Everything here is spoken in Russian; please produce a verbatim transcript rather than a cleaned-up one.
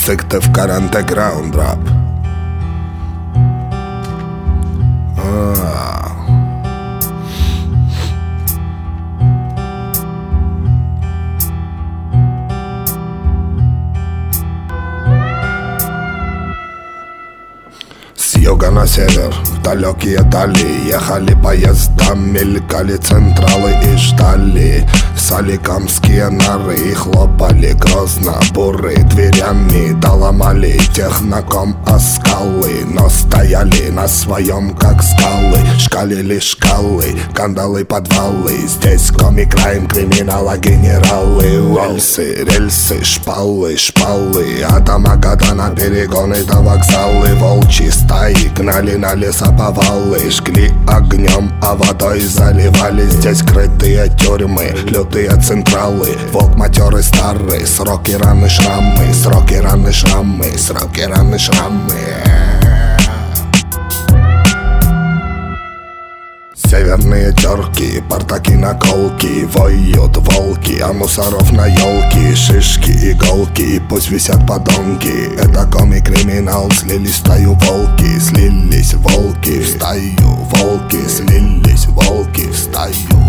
Детектив Карантеграунд рап. С юга на север, в далекие дали ехали поезда, мелькали централы и ждали соликамские норы и хлопали грозно буры дверями, да ломали техноком о скалы, но стояли на своем как скалы, шкалили шкалы, кандалы, подвалы. Здесь комик-крайм, криминала, генералы, уэльсы, рельсы, шпалы, шпалы, от Амагадана перегоны до вокзалы. Волчьи стаи гнали на лесоповалы, жгли огнем, а водой заливали. Здесь крытые тюрьмы, лютые централы, волк матерый старый, сроки, раны, шрамы, сроки, раны, шрамы, сроки, раны, шрамы. Северные терки, портаки, наколки, воют волки, а мусоров на елки, шишки, иголки, пусть висят подонки. Это комик-криминал, слились в стаю волки, слились волки в стаю, волки слились, волки в стаю.